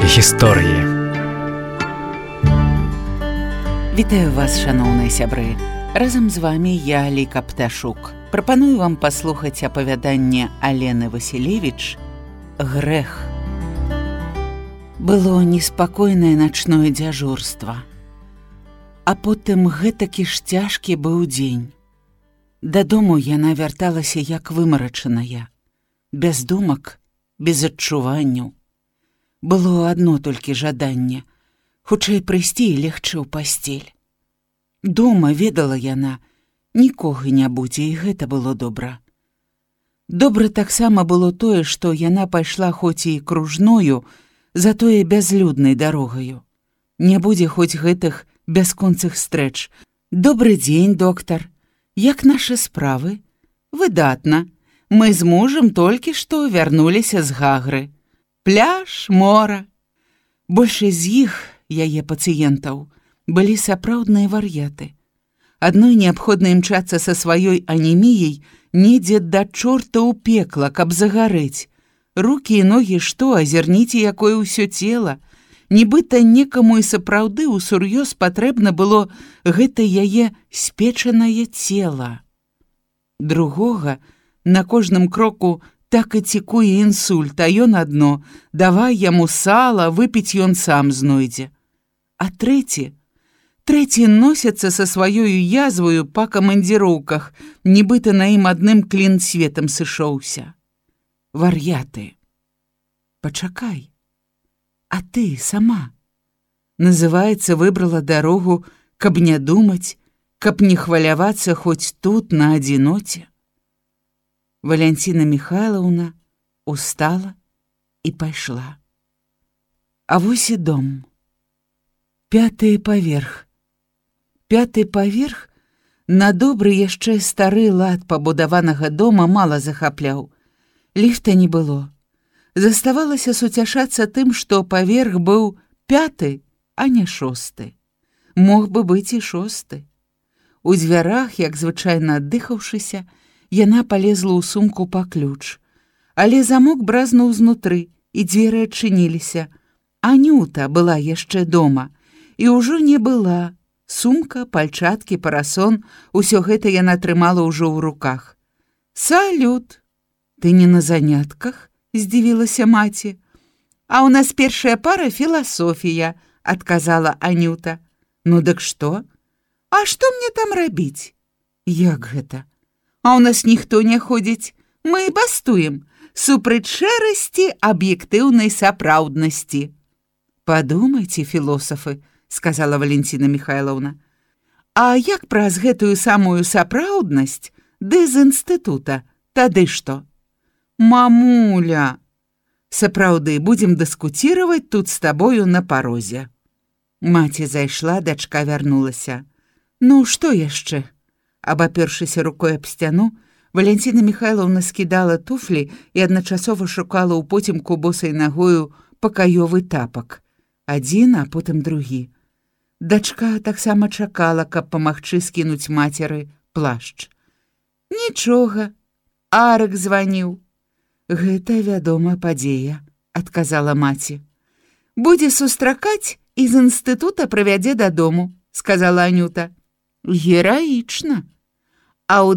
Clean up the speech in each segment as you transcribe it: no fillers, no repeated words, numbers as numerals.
гісторыі. Вітаю вас, шаноўныя сябры. Разам з вами я, Аліка Пташук. Прапаную вам паслухаць апавяданне Алены Васілевіч «Грэх». Было неспакойнае начное дзяжурства. А потым гэтакі ж цяжкі быў дзень. Дадому яна вярталася як вымарачаная. Без думак, без адчуванняў. Было адно толькі жаданне — хутчэй прыйсці і легчы ў пасцель. Дома, ведала яна, нікога не будзе, і гэта было добра. Добра таксама было тое, што яна пайшла хоць і кружною, затое бязлюднай дарогаю. Не будзе хоць гэтых бясконцых стрэч. «Добры дзень, доктар. Як нашы справы?» «Выдатна. Мы з мужам толькі што вярнуліся з Гагры. Пляж, мора». Большасць з іх, яе пацыентаў, былі сапраўдныя вар'яты. Адной неабходна імчацца са сваёй анеміяй недзе да чорта ў пекла, каб загарэць. Рукі і ногі што, азірніце, якое ўсё цела. Нібыта некаму і сапраўды ўсур'ёз патрэбна было гэта яе спечанае цела. Другога на кожным кроку так і цікуе інсульт, а ён адно: давай яму сала, выпіць ён сам знойдзе. А трэці носяцца са сваёю язваю па камандзіроўках, нібыта на ім адным клін светам сышоўся. Вар'яты. Пачакай. А ты сама, называецца, выбрала дарогу, каб не думаць, каб не хвалявацца хоць тут на адзіноце. Валянціна Міхайлаўна устала і пайшла. А вось і дом. 5-й паверх. 5-й паверх на добры яшчэ стары лад пабудаванага дома мала захапляў. Ліфта не было. Заставалася суцяшацца тым, што паверх быў 5-й, а не 6-й. Мог бы быць і 6-й. У дзвярах, як звычайна аддыхаўшыся, яна палезла ў сумку па ключ. Але замок бразнуў знутры, і дзверы адчыніліся. Анюта была яшчэ дома. І ўжо не была. Сумка, пальчаткі, парасон — усё гэта яна трымала ўжо ў руках. «Салют! Ты не на занятках?» — здзівілася маці. «А ў нас першая пара філасофія», — адказала Анюта. «Ну дык што? А што мне там рабіць?» «Як гэта? А ў нас ніхто не ходзіць. Мы бастуем супраць шэрасці аб'ектыўнай сапраўднасці». «Падумайце, філосафы», — сказала Валянціна Міхайлаўна. «А як праз гэтую самую сапраўднасць ды з інстытута? Тады што?» «Мамуля, сапраўды, будзем дыскуціраваць тут з табою на парозе». Маці зайшла, дачка вярнулася. «Ну, што яшчэ?» Абапёршыся рукой аб сцяну, Валянціна Міхайлаўна скідала туфлі і адначасова шукала ў потімку босай нагою пакаёвы тапак. Адзін, а потым другі. Дачка таксама чакала, каб памагчы скінуць мацеры плашч. «Нічога, Арык званіў». «Гэта, вядома, падзея», — адказала маці. «Будзе сустракаць і з інстытута правядзе дадому», — сказала Анюта. «Гераічна. А ў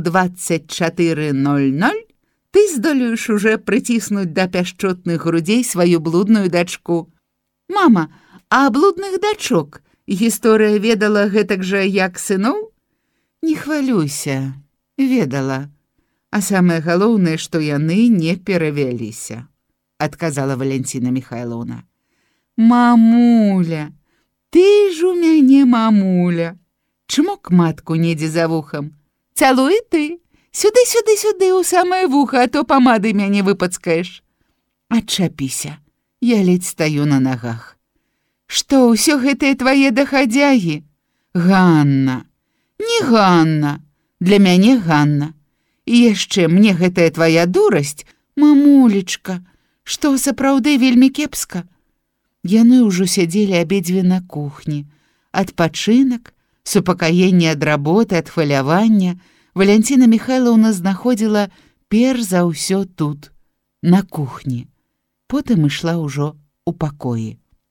24:00 ты здолееш уже прыціснуць да пяшчотных грудзей сваю блудную дачку». «Мама, а блудных дачок гісторыя ведала гэтак жа, як сыноў?» «Не хвалюйся, ведала. А самае галоўнае, што яны не перавяліся», — адказала Валянціна Міхайлаўна. «Мамуля, ты ж у мяне мамуля». Чмок матку недзе за вухам. «Цалуй ты. Сюды, сюды, сюды, у самае вуха, а то памады мяне выпацкаеш». «Адчапіся, я ледзь стаю на нагах». «Што, ўсё гэтыя твае дахадзягі?» «Ганна». «Не Ганна. Для мяне Ганна. І яшчэ мне гэтая твая дурасць, мамулечка, што сапраўды вельмі кепска». Яны ўжо сядзелі абедзве на кухні. Адпачынак, супакаенне ад работы, ад хвалявання Валянціна Міхайлаўна знаходзіла перш за ўсё тут, на кухні. Потым ішла ўжо ў пакоі.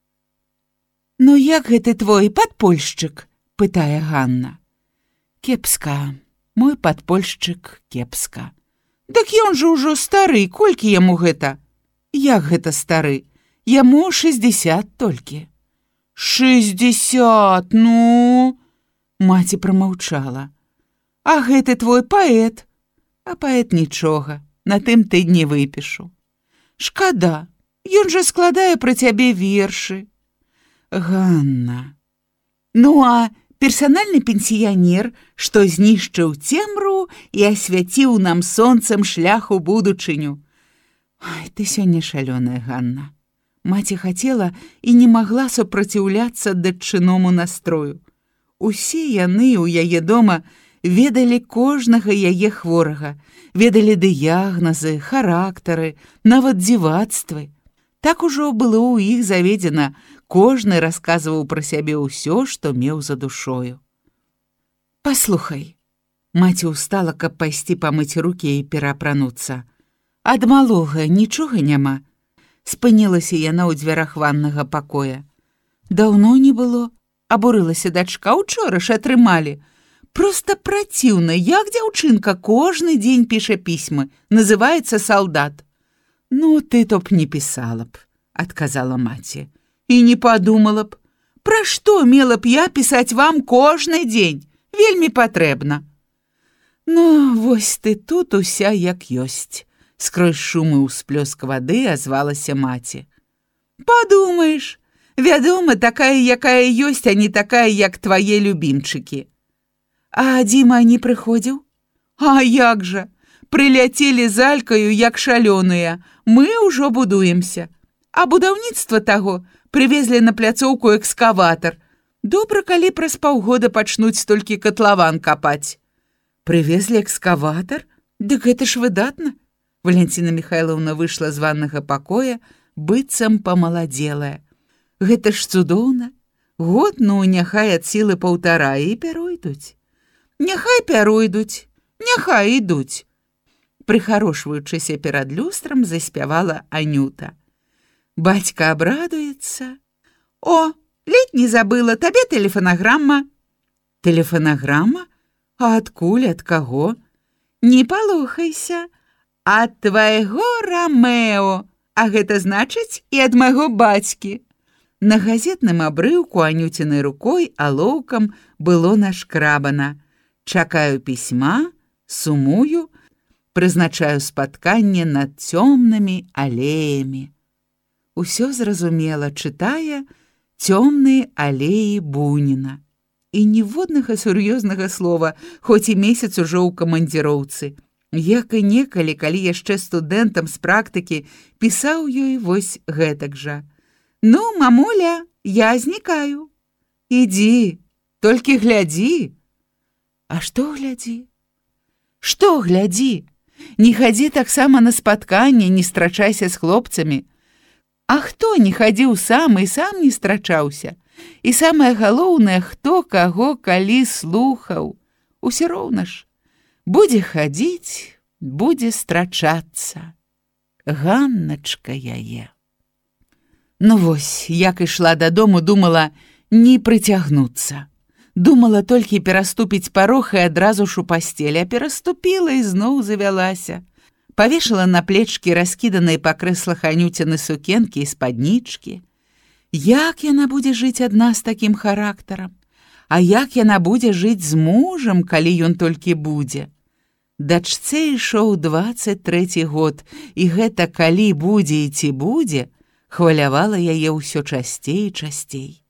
Ну як гэты твой падпольшчык? Пытае Ганна. Кепска, мой падпольшчык кепска. Дык ён жа ўжо стары, колькі яму гэта? Як гэта стары? Яму 60 толькі. 60, ну? Маці прамаўчала. А гэты твой паэт? А паэт нічога, на тым тыдні выпішу. Шкада, ён жа складае пра цябе вершы. Ганна. Ну, а персанальны пенсіянер, што знішчыў цемру і асвяціў нам сонцам шлях у будучыню. Ай, ты сёння шалёная, Ганна. Маці хацела і не магла супраціўляцца датчыному настрою. Усе яны ў яе дома ведалі кожнага яе хворага, ведалі дыягназы, характары, нават дзівацтвы. Так ужо было ў іх заведзена, кожны расказваў пра сябе ўсё, што меў за душою. Паслухай. Маці ўстала, каб пайсці памыць рукі і пераапрануцца. Ад малога нічога няма. Спынілася яна ў дзвярах ваннага пакоя. Даўно не было. Абурылася дачка, учора ж атрымалі. Проста праціўна, як дзяўчынка кожны дзень піша пісьмы, называецца салдат. Ну, ты то б не пісала б, адказала маці. І не падумала б. Пра што мела б я пісаць вам кожны дзень? Вельмі патрэбна. Ну, вось ты тут уся як ёсць. Скрозь шумы ўсплёск вады азвалася маці. Падумаеш, вядома, такая, якая ёсць, а не такая, як твае любімчыкі. А Дзіма не прыходзіў? А як жа? Прыляцелі з Алькаю, як шалёныя. Мы ўжо будуемся. А будаўніцтва таго прывезлі на пляцоўку экскаватар. Добра, калі праз паўгода пачнуць толькі катлаван капаць. Прывезлі экскаватар? Дык гэта ж выдатна. Валентина Михайловна выйшла з ваннага пакоя, быццам памаладзелая. Гэта ж цудоўна. Год, ну, няхай ад сілы 1,5 і пяройдуць. Няхай пяройдуць, няхай ідуць. Прыхарошваючыся перад люстрам, заспявала Анюта. Бацька абрадуецца. О, ледь не забыла, табе тэлефанаграмма. Тэлефанаграмма? А адкуль, ад каго? Не палохайся. Ад твайго Рамео, а гэта значыць і ад майго бацькі. На газетным абрыўку Анюцінай рукой алоўкам было нашкрабана. Чакаю пісьма, сумую, прызначаю спатканне над цёмнымі алеямі. Усё зразумела, чытае «Цёмныя алеі Буніна». І ніводнага сур'ёзнага слова, хоць і месяц ужо ў камандзіроўцы. Як і некалі, калі яшчэ студэнтам з практыкі пісаў ёй вось гэтак жа. Ну, мамуля, я знікаю. Ідзі, толькі глядзі. А што глядзі? Што глядзі? Не хадзі таксама на спатканне, не страчайся з хлопцамі. А хто не хадзіў сам і сам не страчаўся? І самае галоўнае, хто каго калі слухаў. Усё роўна ж. Будзе хадзіць, будзе страчацца. Ганначка яе. Ну вось, як ішла дадому, думала не прыцягнуцца. Думала толькі пераступіць парог і адразу ж у пасцелі, а пераступіла і зноў завялася. Павешала на плечкі раскіданыя па крэслах Анюціны сукенкі і спаднічкі. Як яна будзе жыць адна з такім характарам? А як яна будзе жыць з мужам, калі ён толькі будзе? Дачцэ ішоў 23 год, і гэта калі будзе і ці будзе, хвалявала яе ўсё часцей і часцей.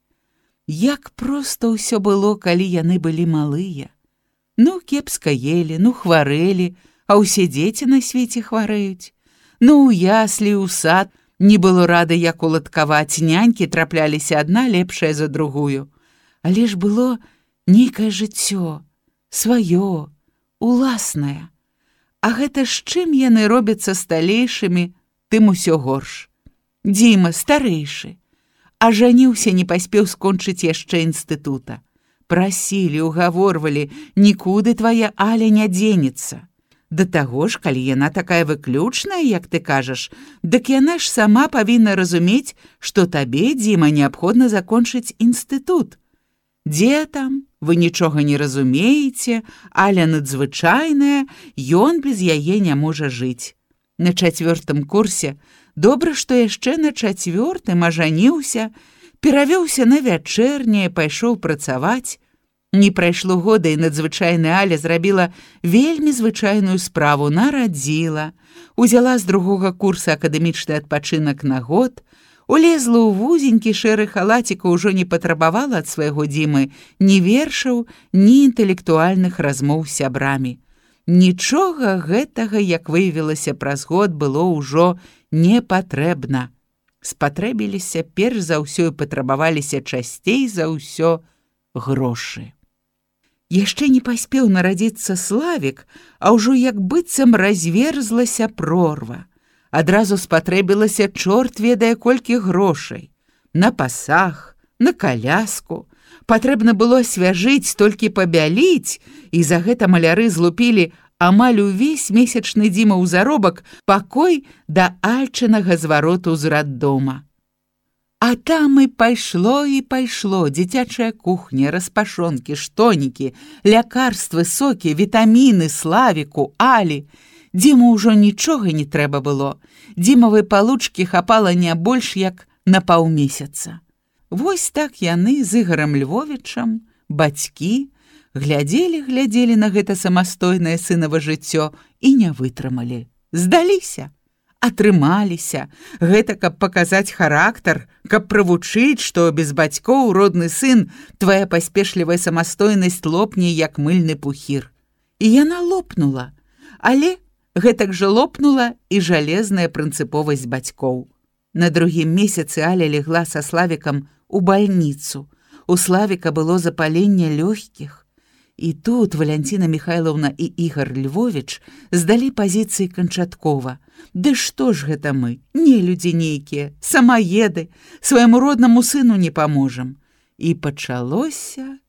Як проста ўсё было, калі яны былі малыя. Ну, кепска елі, ну, хварэлі, а ўсе дзеці на свеце хварэюць. Ну, у яслі, у сад не было рады, як уладкаваць, нянькі трапляліся адна лепшая за другую. Але ж было нейкае жыццё, сваё, уласнае. А гэта з чым яны робяцца сталейшымі, тым усё горш. Дзіма старэйшы, а жаніўся не паспеў скончыць яшчэ інстытута. Прасілі, угаворвалі, нікуды твая Аля не дзенецца. Да таго ж, калі яна такая выключная, як ты кажаш, дык яна ж сама павінна разумець, што табе, Дзіма, неабходна закончыць інстытут. Дзе там? Вы нічога не разумееце, Аля надзвычайная, ён без яе не можа жыць. На 4-м курсе, добра, што яшчэ на 4-м ажаніўся, перавёўся на вячэрняе, пайшоў працаваць. Не прайшло года, і надзвычайная Аля зрабіла вельмі звычайную справу, нарадзіла, узяла з 2-го курса акадэмічны адпачынак на год, улезла ў вузенькі шэры халацік, ужо не патрабавала ад свайго Дзімы ні вершаў, ні інтэлектуальных размоў з сябрамі. Нічога гэтага, як выявілася праз год, было ўжо не патрэбна. Спатрэбіліся перш за ўсё і патрабаваліся часцей за ўсё грошы. Яшчэ не паспеў нарадзіцца Славік, а ўжо як быццам разверзлася прорва. Адразу спатрэбілася чорт ведае колькі грошай. На пасаг, на каляску. Патрэбна было асвяжыць, толькі пабяліць, і за гэта маляры злупілі амаль увесь месячны Дзімаў заробак пакой да Альчынага звароту з раддома. А там і пайшло, дзіцячая кухня, распашонкі, штонікі, лякарствы, сокі, вітаміны, Славіку, Алі. Дзіму ўжо нічога не трэба было. Дзімавай палучкі хапала не больш як на паўмесяца. Вось так яны з Ігарам Львовічам, бацькі, глядзелі на гэта самастойнае сынава жыццё і не вытрымалі. Здаліся. Атрымаліся. Гэта каб паказаць характар, каб правучыць, што без бацькоў родны сын твая паспешлівая самастойнасць лопне, як мыльны пухір. І яна лопнула, але гэтак жа лопнула і жалезная прынцыповасць бацькоў. На 2-м месяцы Аля легла са Славікам у бальніцу. У Славіка было запаленне лёгкіх. І тут Валянціна Міхайлаўна і Ігар Львовіч здалі пазіцыі канчаткова. Ды што ж гэта мы, нелюдзі нейкія, самаеды, свайму роднаму сыну не паможам. І пачалося.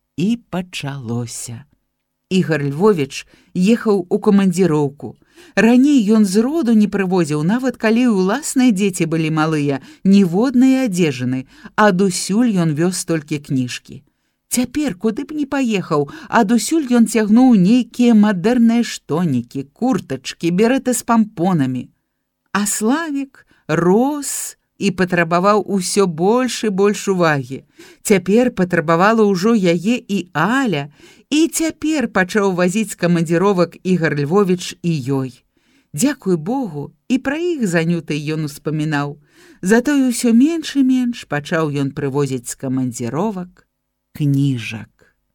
Ігар Львовіч ехаў у камандзіроўку. Раней ён зроду не прывозіў, нават калі ўласныя дзеці былі малыя, ніводнай адзежыны, адусюль ён вёз толькі кніжкі. Цяпер, куды б не паехаў, адусюль ён цягнуў нейкія мадэрныя штонікі, куртачкі, берэты з пампонамі. А Славік рос і патрабаваў усё больш і больш увагі. Цяпер патрабавала ўжо яе і Аля, і цяпер пачаў вазіць з камандзіровак Ігар Львовіч і ёй. Дзякуй Богу, і пра іх занютай ён успамінаў. Затое ўсё менш і менш пачаў ён прывозіць з камандзіровак кніжак.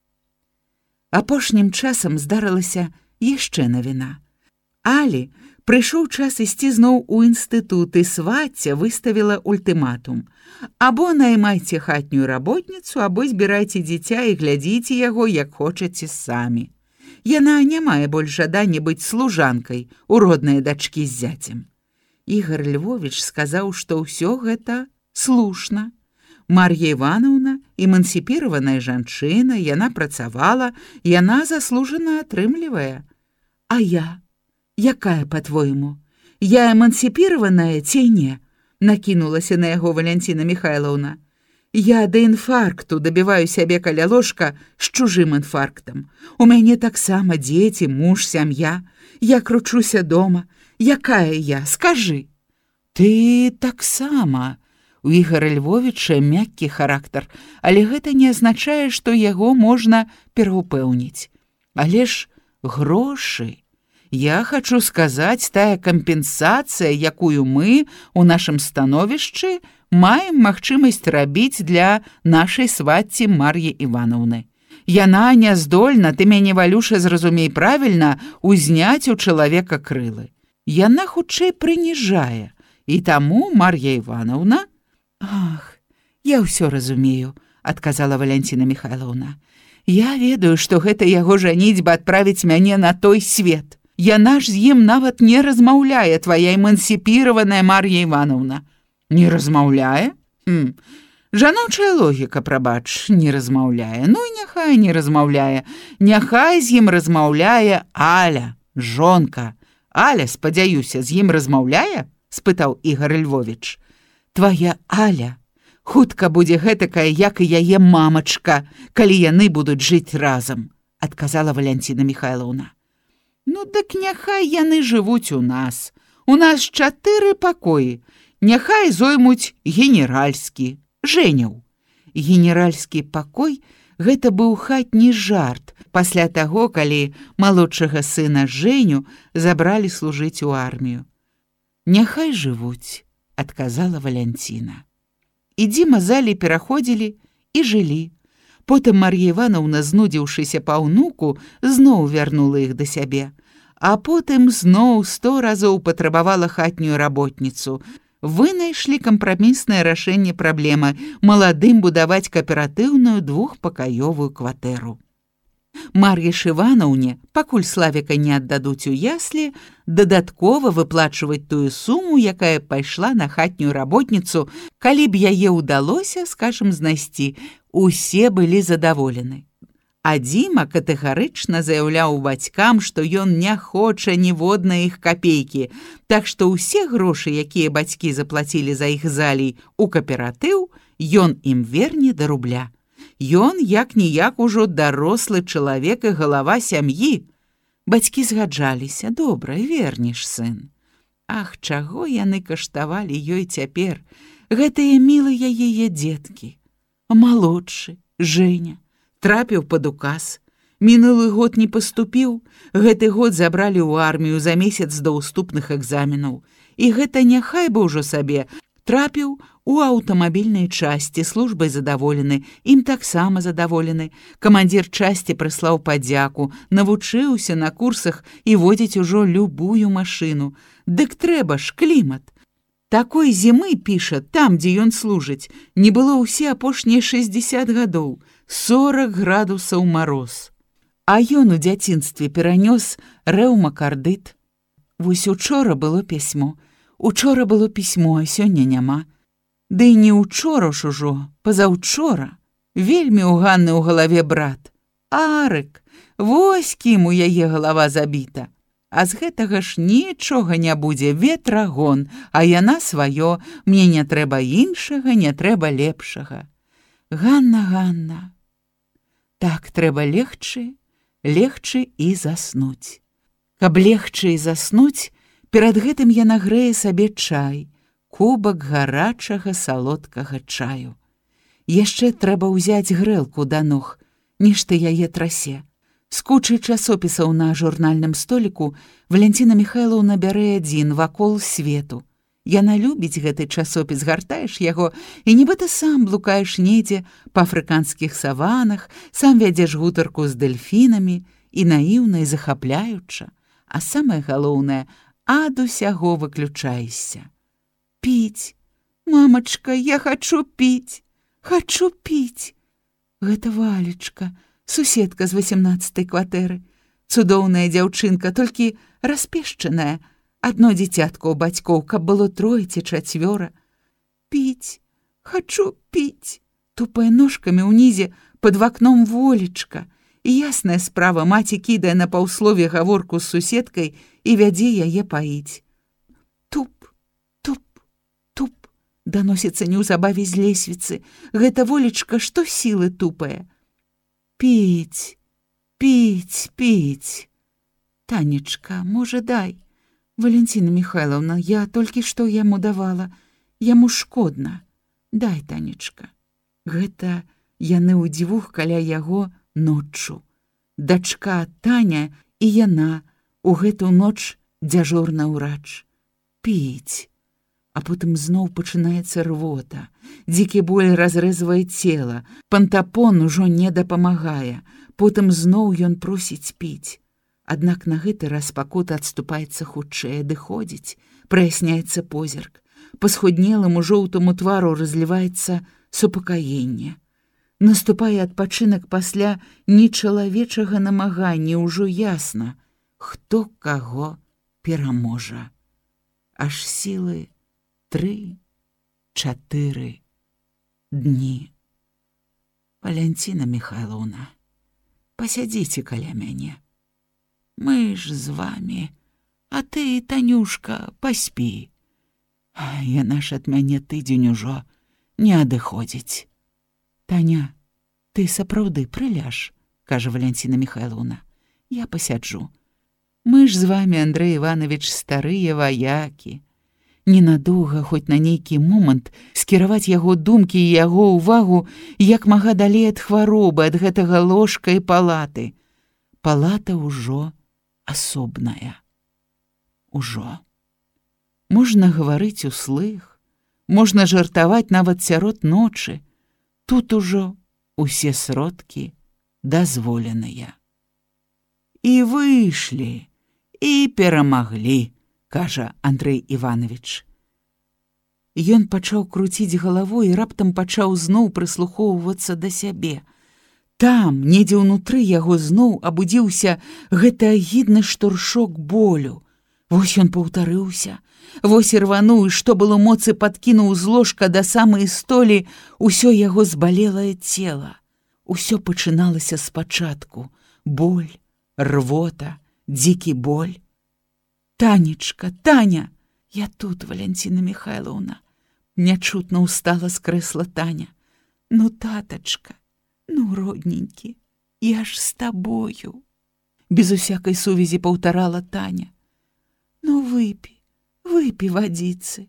Апошнім часам здарылася яшчэ навіна. Алі прыйшоў час ісці зноў у інстытут, і свацця выставіла ультыматум. Або наймайце хатнюю работніцу, або збірайце дзіця і глядзіце яго, як хочаце самі. Яна не мае больш жадання быць служанкай у родныя дачкі з зяцем. Ігар Львовіч сказаў, што ўсё гэта слушна. Мар'я Івановна эмансіпіраваная жанчына, яна працавала, яна заслужана атрымлівае. А я? Якая, па-твойму? Я эмансіпіраваная ці не? Накінулася на яго Валянціна Міхайлаўна. Я да інфаркту дабіваю сябе каля ложка з чужым інфарктам. У мяне таксама дзеці, муж, сям'я. Я кручуся дома. Якая я? Скажы. Ты таксама. У Ігара Львовіча мяккі характар, але гэта не азначае, што яго можна пераўпэўніць. Але ж грошы. Я хачу сказаць, тая кампенсацыя, якую мы у нашым становішчы маем магчымасць рабіць для нашай свацці Мар'і Івановны. Яна не здольна, ты мяне, Валюша, зразумей правільна, узняць у чалавека крылы. Яна хутчэй прыніжае, і таму Мар'я Івановна... Ах, я ўсё разумею, адказала Валянціна Міхайлаўна. Я ведаю, што гэта яго жаніцьба адправіць мяне на той свет. Яна ж з ім нават не размаўляе, твая эмансіпіраваная Мар'я Івановна. Не размаўляе? Жаночая логіка, прабач, не размаўляе. Ну і няхай не размаўляе. Няхай з ім размаўляе Аля. Жонка, Аля, спадзяюся, з ім размаўляе? Спытаў Ігор Львович. Твая Аля хутка будзе гэтакая, як і яе мамачка, калі яны будуць жыць разам, адказала Валянціна Міхайлаўна. Ну, дык няхай яны жывуць у нас. У нас 4 пакоі. Няхай зоймуць генеральскі, Жэняў. Генеральскі пакой – гэта быў хатні жарт пасля таго, калі малодшага сына Жэню забралі служыць у армію. Няхай жывуць, адказала Валянціна. І Дзіма з Аляй пераходзілі і жылі. Потым Мар'я Івановна, знудзіўшыся па ўнуку, зноў вярнула іх да сябе. А потым зноў 100 разоў патрабавала хатнюю работніцу. Вынайшлі кампраміснае рашэнне праблемы маладым будаваць кааператыўную 2-пакаёвую кватэру. Мар'яш Іванаўне, пакуль Славіка не аддадуць у яслі, дадаткова выплачваць тую суму, якая пайшла на хатнюю работніцу, калі б яе ўдалося, скажам, знайсці, усе былі задаволены. А Дзіма катэгарычна заяўляў бацькам, што ён не хоча ніводнай іх капейкі, так што ўсе грошы, якія бацькі заплацілі за іх залей у кааператыў, ён ім верне да рубля. Ён як-ніяк ужо дарослы чалавек і галава сям'і. Бацькі згаджаліся, добра, вернеш, сын. Ах, чаго яны каштавалі ёй цяпер, гэтыя мілыя яе дзеткі. Малодшы, Жэня, трапіў пад указ. Мінулы год не паступіў, гэты год забралі ў армію за месяц да ўступных экзаменаў. І гэта няхай бы ўжо сабе трапіў у аўтамабільнай часці, службай задаволены, ім таксама задаволены. Камандзір часці прыслаў падзяку, навучыўся на курсах і водзіць ужо любую машыну. Дык трэба ж клімат. Такой зімы, піша, там, дзе ён служыць, не было ўсе апошнія 60 гадоў, 40 градусаў мароз. А ён у дзяцінстве перанёс рэўмакардыт. Вось учора было пісьмо, а сёння няма. Ды і не учора ж ужо, пазаўчора. Вельмі ў Ганны ў галаве брат. Арык, вось кім у яе галава забіта. А з гэтага ж нічога не будзе, ветрагон, а яна сваё, мне не трэба іншага, не трэба лепшага. Ганна. Так, трэба легчы і заснуць. Каб легчы і заснуць, перад гэтым яна грэе сабе чай, кубак гарачага салодкага чаю. Яшчэ трэба ўзяць грэлку да ног, нешта яе трасе. З кучай часопісаў на журнальным століку Валянціна Міхайлаўна бярэ адзін «Вакол свету». Яна любіць гэты часопіс, гартаеш яго, і нібыта сам блукаеш недзе па афрыканскіх саванах, сам вядзеш гутарку з дэльфінамі і наіўна і захапляюча, а самае галоўнае, ад усяго выключаешся. Піць, мамачка, я хачу піць. Гэта Валечка, суседка з 18-й кватэры. Цудоўная дзяўчынка, толькі распешчаная. Адно дзіцятко ў бацькоў, каб было 3 ці 4. Піць, хачу піць. Тупае ножкамі ўнізе пад вакном Волечка. І ясная справа, маці кідае на паўслове гаворку з суседкай і вядзе яе паіць. Туп, даносіцца неўзабаве з лесвіцы. Гэта Волечка, што сілы тупае. Піць. Танечка, можа, дай. Валянціна Міхайлаўна, я толькі што яму давала. Яму шкодна. Дай, Танечка. Гэта яны ўдзвюх каля яго ноччу. Дачка Таня і яна у гэту ноч дзяжурны ўрач. Піць. А потым зноў пачынаецца рвота. Дзікі боль разрэзвае цела. Пантапон ужо не дапамагае. Потым зноў ён просіць піць. Аднак на гэты раз пакута адступаецца хутчэй, адыходзіць, праясняецца позірк. Па схуднелым у жоўтаму твару разліваецца супакаенне. Наступае адпачынак пасля нечалавечага намагання, ўжо ясна, хто каго пераможа. Аж сілы 3-4 дні. Валянціна Міхайлаўна, пасядзіце каля мяне. Мы ж з вамі, а ты, Танюшка, паспі. Яна ж ад мяне тыдзень ужо не адыходзіць. Таня, ты сапраўды прыляж, кажа Валянціна Міхайлаўна. Я пасяджу. Мы ж з вамі, Андрэй Іванович, старыя ваякі. Ненадоўга, хоць на нейкі момант, скіраваць яго думкі і яго ўвагу як мага далей ад хваробы, ад гэтага ложка і палаты. Палата ўжо асобная. Ужо. Можна гаварыць услых, можна жартаваць нават сярод ночы. Тут ужо усе сродкі дазволеныя. І выйшлі, і перамаглі, кажа Андрэй Іванович. Ён пачаў круціць галавой і раптам пачаў зноў прыслухоўвацца да сябе. Там, недзе ўнутры яго зноў абудзіўся гэты агідны штуршок болю. Вось ён паўтарыўся, вось і рвануў, і што было моцы падкінуў з ложка да самай столі ўсё яго збалелае цела. Усё пачыналася спачатку. Боль, рвота, дзікі боль. Танечка, Таня! Я тут, Валянціна Міхайлаўна. Нячутна ўстала з крэсла Таня. Ну, татачка, ну, родненькі, я ж з табою. Без усякай сувязі паўтарала Таня. Ну, выпі, выпі вадзіцы.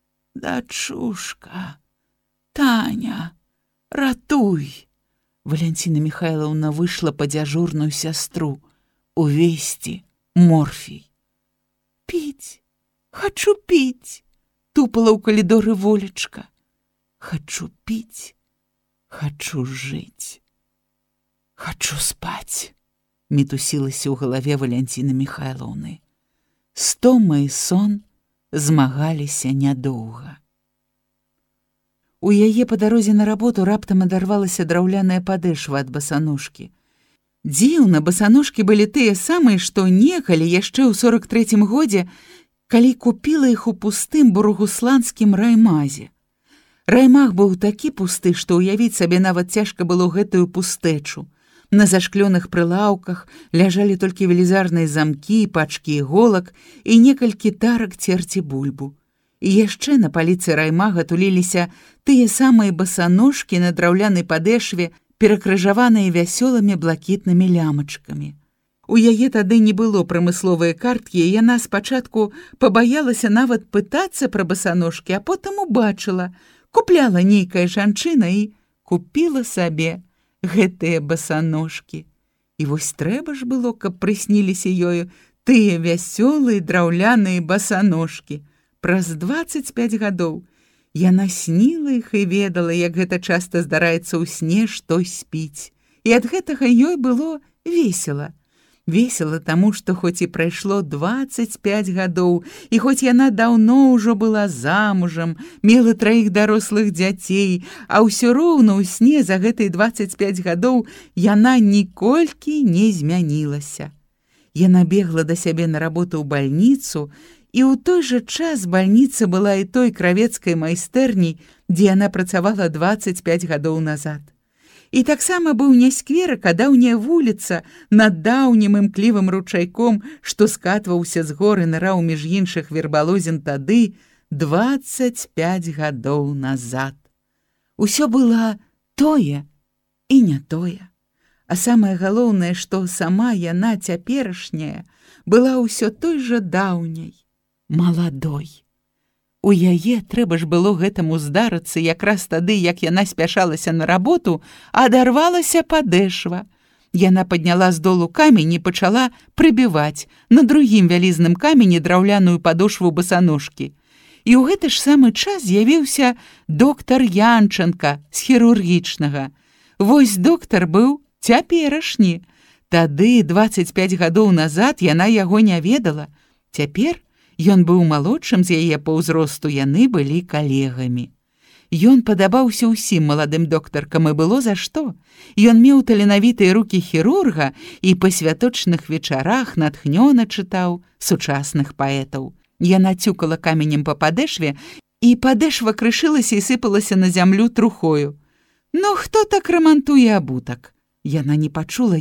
Дачушка, Таня, ратуй. Валянціна Міхайлаўна выйшла па дзяжурную сястру увесці морфій. Піць, хачу піць, тупала ў калідоры Волечка. Хачу піць, хачу жыць, хачу спаць, мітусілася ў галаве Валянціны Міхайлаўны. Стома і сон змагаліся нядоўга. У яе па дарозе на работу раптам адарвалася драўляная падэшва ад басаножкі. Дзіўна, басаножкі былі тыя самыя, што некалі яшчэ ў 43-м годзе, калі купіла іх у пустым бургусланскім раймазе. Раймах быў такі пусты, што ўявіць сабе нават цяжка было гэтую пустэчу. На зашклёных прылаўках ляжалі толькі велізарныя замкі, пачкі іголак і некалькі тарак церці бульбу. І яшчэ на паліцы раймага туліліся тыя самыя басаножкі на драўлянай падэшве, перакрыжаваныя вясёлымі блакітнымі лямачкамі. У яе тады не было прамысловыя карткі, і яна спачатку пабаялася нават пытацца пра басаножкі, а потым убачыла, купляла нейкая жанчына і купіла сабе гэтыя басаножкі. І вось трэба ж было, каб прысніліся ёю тыя вясёлыя драўляныя басаножкі. Праз 25 гадоў яна сніла іх і ведала, як гэта часта здараецца ў сне, што спіць. І ад гэтага ёй было весела. Весела таму, што хоць і прайшло 25 гадоў, і хоць яна даўно ўжо была замужам, мела 3 дарослых дзяцей, а ўсё роўна ў сне за гэтыя 25 гадоў яна ніколькі не змянілася. Яна бегла да сябе на работу ў бальніцу, і ў той жа час бальніца была і той кравецкай майстэрняй, дзе яна працавала 25 гадоў назад. І таксама быў не скверак, а даўняя вуліца над даўнім імклівым ручайком, што скатваўся з гор і ныраў між іншых вербалозін тады 25 гадоў назад. Усё было тое і не тое. А самае галоўнае, што сама яна цяперашняя была ўсё той жа даўняй, маладой. У яе трэба ж было гэтаму здарыцца якраз тады, як яна спяшалася на работу, адарвалася падэшва. Яна падняла з долу камень і пачала прыбіваць на другім вялізным камені драўляную падошву басаножкі. І ў гэты ж самы час з'явіўся доктар Янченка з хірургічнага. Вось доктар быў цяперашні. Тады, 25 гадоў назад, яна яго не ведала. Цяпер ён быў малодшым з яе па ўзросту, яны былі калегамі. Ён падабаўся ўсім маладым доктаркам, і было за што. Ён меў таленавітыя рукі хірурга і па святочных вечарах натхнёна чытаў сучасных паэтаў. Яна цюкала каменем па падэшве, і падэшва крышылася і сыпалася на зямлю трухою. Ну, хто так рамантуе абутак? Яна не пачула, як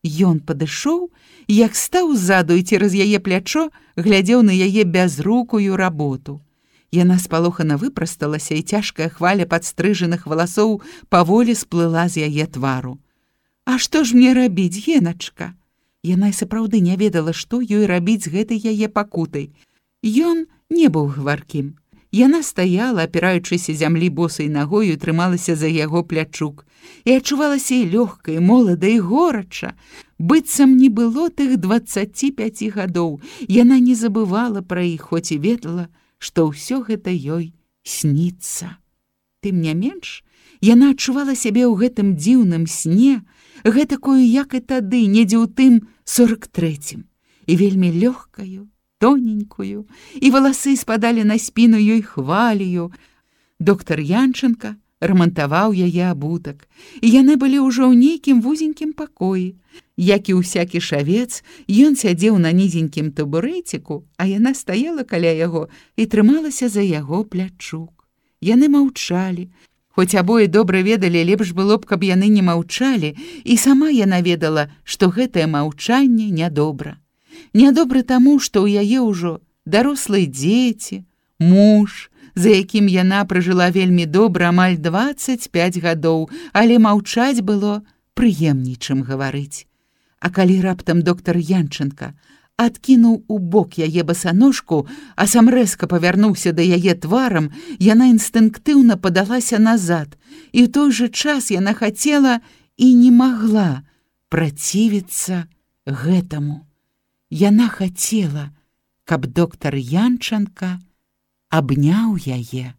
Ён падышоў, як стаў ззаду і цераз яе плячо глядзеў на яе бязрукую работу. Яна спалохана выпрасталася, і цяжкая хваля падстрыжаных валасоў паволі сплыла з яе твару. «А што ж мне рабіць, Геначка?» Яна і сапраўды не ведала, што ёй рабіць з гэтай яе пакутай. Ён не быў гаваркім. Яна стаяла, апіраючыся зямлі босай нагою, трымалася за яго плячук. І адчувалася і лёгка, і молада, і горача. Быццам не было тых 25 гадоў. Яна не забывала пра іх, хоць і ведала, што ўсё гэта ёй сніцца. Тым не менш, яна адчувала сябе ў гэтым дзіўным сне, гэтакую, як і тады, недзе ў тым 43-м, і вельмі лёгкаю, тоненькую, і валасы спадалі на спіну ёй хвалію. Доктар Янченка рамантаваў яе абутак, і яны былі ўжо ў нейкім вузенькім пакоі. Як і ўсякі шавец, ён сядзеў на нізенькім табурэціку, а яна стаяла каля яго і трымалася за яго плячук. Яны маўчалі. Хоць абое добра ведалі, лепш было б, каб яны не маўчалі, і сама яна ведала, што гэтае маўчанне нядобра. Нядобра таму, што ў яе ўжо дарослыя дзеці, муж, за якім яна пражыла вельмі добра амаль 25 гадоў, але маўчаць было прыемней, чым гаварыць. А калі раптам доктар Янченка адкінуў у бок яе басаножку, а сам рэзка павярнуўся да яе тварам, яна інстынктыўна падалася назад, і ў той жа час яна хацела і не магла працівіцца гэтаму. Яна хацела, каб доктар Янченка абняў яе.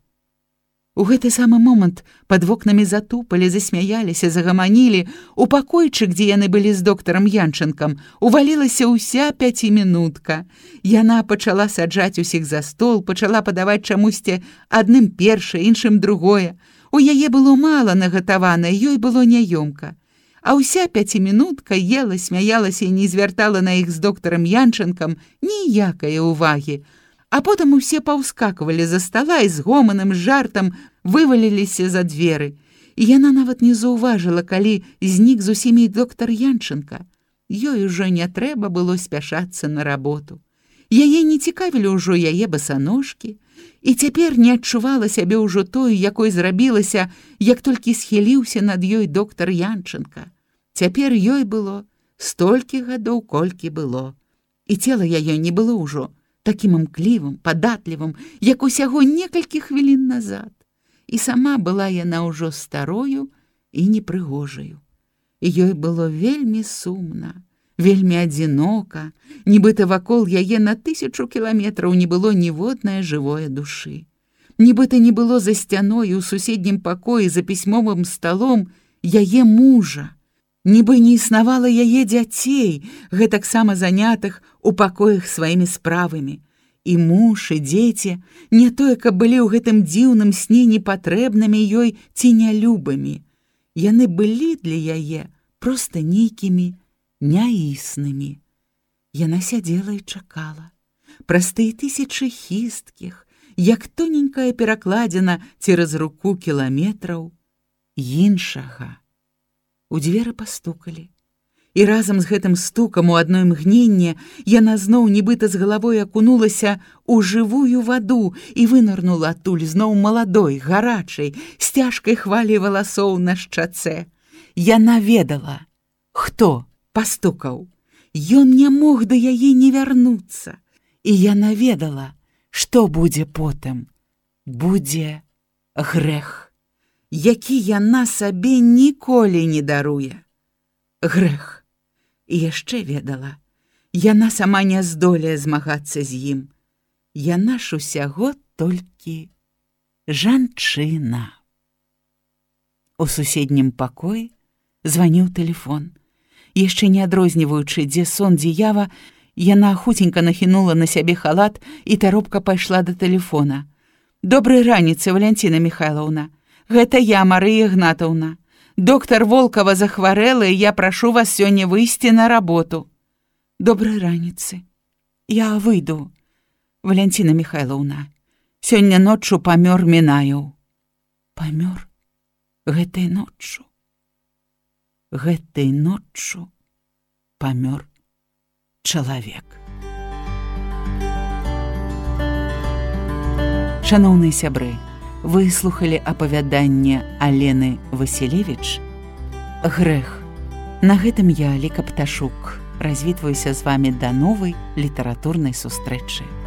У гэты самы момант пад вокнамі затупалі, засмяяліся, загаманілі. У пакойчык, дзе яны былі з доктарам Янченкам, увалілася ўся 5-мінутка. Яна пачала саджаць усіх за стол, пачала падаваць чамусьці адным першае, іншым другое. У яе было мала нагатавана, ёй было няёмка. А ўся 5-мінутка ела, смяялася і не звяртала на іх з доктарам Янченкам ніякае ўвагі. А потым усе паўскаквалі за стала і з гоманам, жартам вываліліся за дзверы. І яна нават не заўважыла, калі знік з усімі доктар Янченка. Ёй ужо не трэба было спяшацца на работу. Яе не цікавілі ўжо яе басаножкі, і цяпер не адчувала сябе ўжо тою, якой зрабілася, як толькі схіліўся над ёй доктар Янченка. Цяпер ёй было столькі гадоў, колькі было. І цела яе не было ўжо такім імклівым, падатлівым, як усяго некалькі хвілін назад. І сама была яна ўжо старою і непрыгожаю. І ёй было вельмі сумна, вельмі адзінока, нібыта вакол яе на 1000 кіламетраў не было ніводнае жывое душы. Нібыта не было за сцяною ў суседнім пакоі за пісьмовым сталом яе мужа. Нібы не існавала яе дзяцей, гэтаксама занятых у пакоях сваімі справамі. І муж, і дзеці не тое, каб былі ў гэтым дзіўным сне непатрэбнымі ёй ці нялюбымі. Яны былі для яе проста нейкімі няіснымі. Яна сядзела і чакала. Праз тыя 1000 хісткіх, як тоненькая перакладзена цераз руку кіламетраў іншага. У дзверы пастукалі. І разам з гэтым стукам у адно імгненне яна зноў нібыта з галавой акунулася ў жывую ваду і вынырнула адтуль зноў маладой, гарачай, з цяжкай хваляй валасоў на шчацэ. Яна ведала, хто пастукаў. Ён не мог да яе не вярнуцца. І яна ведала, што будзе потым. Будзе грэх, які яна сабе ніколі не даруе. Грэх. І яшчэ ведала, яна сама не здолее змагацца з ім. Яна ж усяго толькі жанчына. У суседнім пакоі званіў тэлефон. Яшчэ не адрозніваючы, дзе сон, дзе ява, яна хуценька нахінула на сябе халат і таропка пайшла да тэлефона. «Добрай раніцы, Валянціна Міхайлаўна. Гэта я, Марыя Ігнатаўна. Доктар Волкова захварэла, і я прашу вас сёння выйсці на работу». «Добрай раніцы. Я выйду, Валянціна Міхайлаўна. Сёння ноччу памёр Мінаеў». «Памёр? Гэтай ноччу?» Гэтай ноччу памёр чалавек. Шаноўныя сябры, вы слухалі апавяданне Алены Васілевіч «Грэх». На гэтым я, Ліка Пташук, развітваюся з вамі да новай літаратурнай сустрэчы.